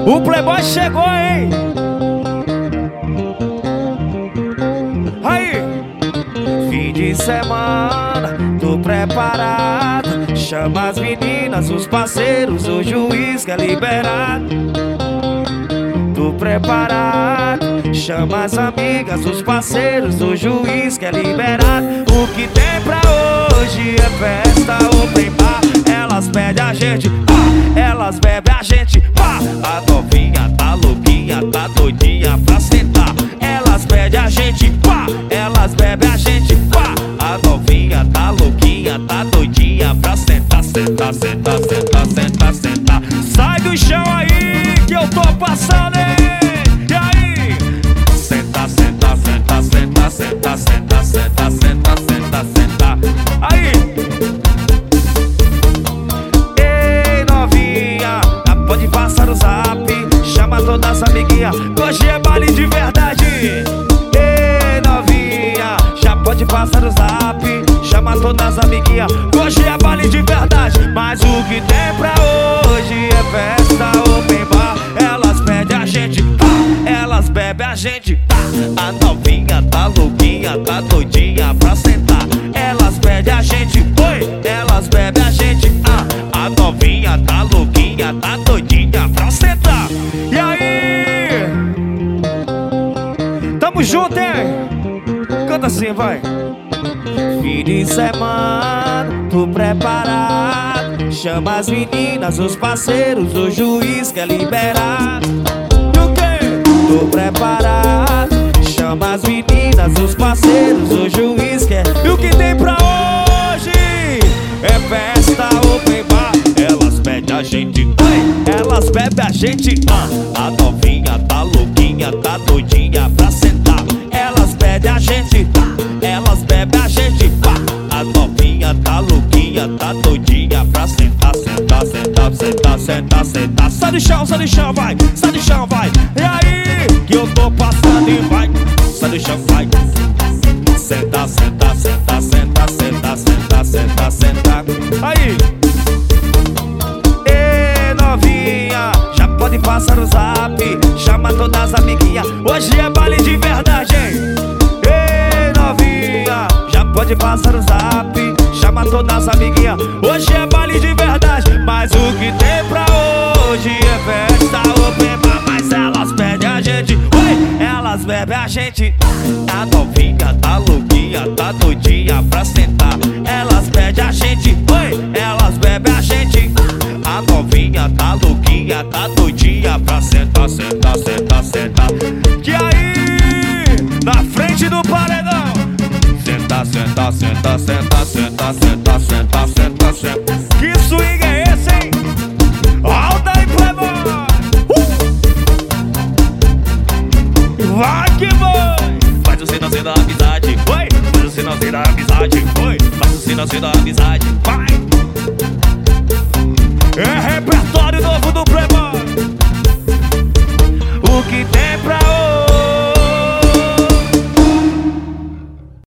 O Playboy chegou, hein? Aí, fim de semana, tô preparado. Chama as meninas, os parceiros, o juiz quer liberar. Tô preparado, chama as amigas, os parceiros, o juiz quer liberar. O que tem pra hoje é festa, open bar. Elas pedem a gente, pá, elas bebem a gente, pá. A novinha tá louquinha, tá doidinha pra sentar. Elas pedem a gente, pá, elas bebem a gente, pá. A novinha tá louquinha, tá doidinha pra sentar, sentar, sentar, sentar, sentar, sentar. Sai do chão aí que eu tô passando, hein? E aí? Senta, senta, senta, senta, senta, senta, senta, senta, senta, senta. Aí! Ei, novinha, pode passar o zap. Chama todas as amiguinhas, hoje é baile de verdade. Ei, novinha, já pode passar o zap. Chama todas as amiguinhas, hoje é baile de verdade. Mas o que tem pra hoje é festa, open bar. Elas pedem a gente, elas bebem a gente, a novinha tá louquinha, tá doidinha pra sentar. Elas pedem a gente, oi, elas bebem a gente, a novinha tá louquinha, tá doidinha pra sentar. E aí? Tamo junto, hein? Canta assim, vai. Fim de semana, tô preparado. Chama as meninas, os parceiros, o juiz quer liberar. E o quê? Tô preparado. Chama as meninas, os parceiros, o juiz quer. E o que tem pra hoje? É festa, open bar. Elas pedem a gente, elas bebem a gente, a novinha tá louquinha, tá doidinha pra sentar. Elas pedem a gente, elas bebem a gente, a novinha tá louquinha, tá doidinha pra sentar, sentar, sentar, sentar, sentar, sentar. Sai do chão, vai, sai do chão, vai. E aí, que eu tô passando e vai. Sai do chão, vai. Senta, senta, senta, senta, senta, senta, senta, senta. Aí. Ei, novinha, já pode passar o zap. Chama todas as amiguinhas, hoje é baile de verdade, hein? Ei, novinha, já pode passar o zap. Chama todas as amiguinhas, hoje é baile de verdade. Mas o que tem pra hoje é festa, open bar. Mas elas pedem a gente, oi, elas bebem a gente. A novinha tá louquinha, tá doidinha pra sentar. Elas pedem a gente, oi, elas bebem a gente. A novinha tá louquinha, tá doidinha pra sentar, sentar, sentar, sentar. Que aí, na frente do paredão. Senta, senta, senta, senta, senta, senta, senta, senta, senta. Que swing é esse, hein? Alta e Playboy! Vai que vai! Faz o sinalzinho da amizade, oi! Faz o sinalzinho da amizade, oi! Faz o sinalzinho da amizade, vai!